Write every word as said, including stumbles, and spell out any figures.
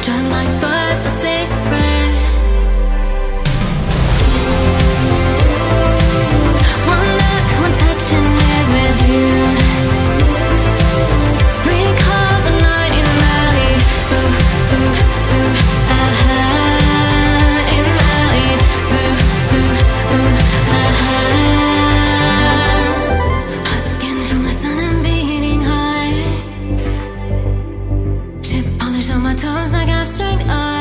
Drive my thoughts a secret. One look, one touch, and it was you. Recall the night in Mali. Ooh, ooh, ooh, aha. In Mali. Ooh, ooh, ooh, aha. Hot skin from the sun and beating hearts. Chip polish on my toes like abstract art.